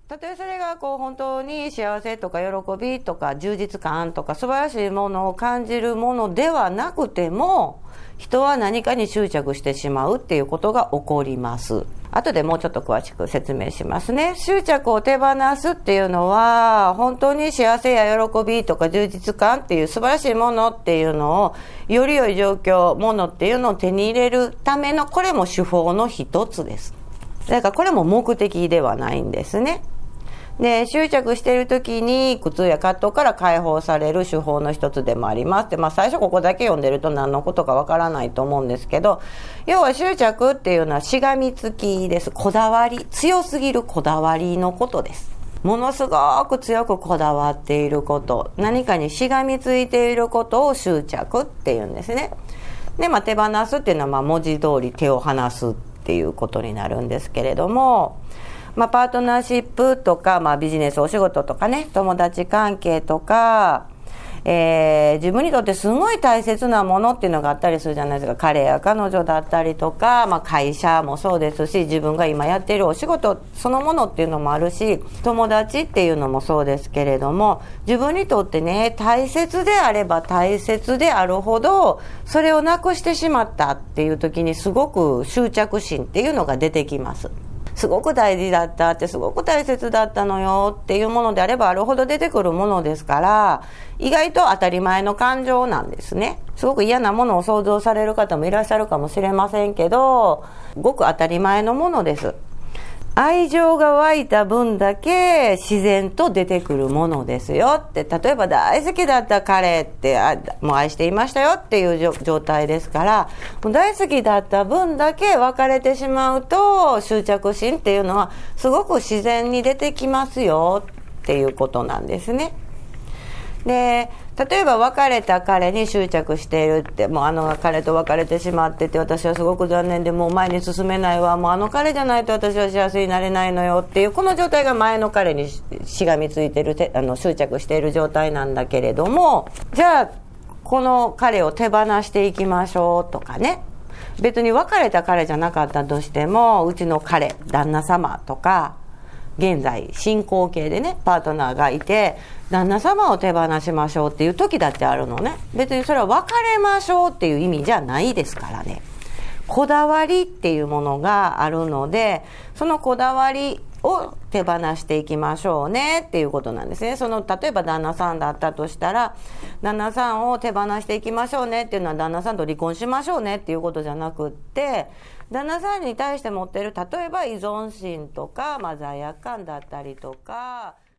たとえそれがこう本当に幸せとか喜びとか充実感とか素晴らしいものを感じるものではなくても、人は何かに執着してしまうっていうことが起こります。後でもうちょっと詳しく説明しますね。執着を手放すっていうのは、本当に幸せや喜びとか充実感っていう素晴らしいものっていうのを、より良い状況、ものっていうのを手に入れるための、これも手法の一つです。だからこれも目的ではないんですね。で、執着している時に苦痛や葛藤から解放される手法の一つでもあります。で、最初ここだけ読んでると何のことかわからないと思うんですけど、要は執着っていうのはしがみつきです。こだわり、強すぎるこだわりのことです。ものすごく強くこだわっていること、何かにしがみついていることを執着っていうんですね。で、手放すっていうのは文字通り手を離すっていうことになるんですけれども、パートナーシップとか、ビジネス、お仕事とかね、友達関係とか、自分にとってすごい大切なものっていうのがあったりするじゃないですか。彼や彼女だったりとか、会社もそうですし、自分が今やっているお仕事そのものっていうのもあるし、友達っていうのもそうですけれども、自分にとってね、大切であれば大切であるほど、それをなくしてしまったっていう時にすごく執着心っていうのが出てきます。すごく大事だったって、すごく大切だったのよっていうものであればあるほど出てくるものですから、意外と当たり前の感情なんですね。すごく嫌なものを想像される方もいらっしゃるかもしれませんけど、ごく当たり前のものです。愛情が湧いた分だけ自然と出てくるものですよって。例えば大好きだった彼ってもう愛していましたよっていう状態ですから、もう大好きだった分だけ別れてしまうと執着心っていうのはすごく自然に出てきますよっていうことなんですね。で、例えば別れた彼に執着しているって、もう彼と別れてしまってて、私はすごく残念でもう前に進めないわ、もう彼じゃないと私は幸せになれないのよっていう、この状態が前の彼にしがみついている執着している状態なんだけれども、じゃあこの彼を手放していきましょうとかね、別に別れた彼じゃなかったとしても、うちの彼、旦那様とか現在進行形でねパートナーがいて、旦那様を手放しましょうっていう時だってあるのね。別にそれは別れましょうっていう意味じゃないですからね。こだわりっていうものがあるので、そのこだわりを手放していきましょうねっていうことなんですね。例えば旦那さんだったとしたら、旦那さんを手放していきましょうねっていうのは旦那さんと離婚しましょうねっていうことじゃなくって、旦那さんに対して持っている例えば依存心とか、罪悪感だったりとか、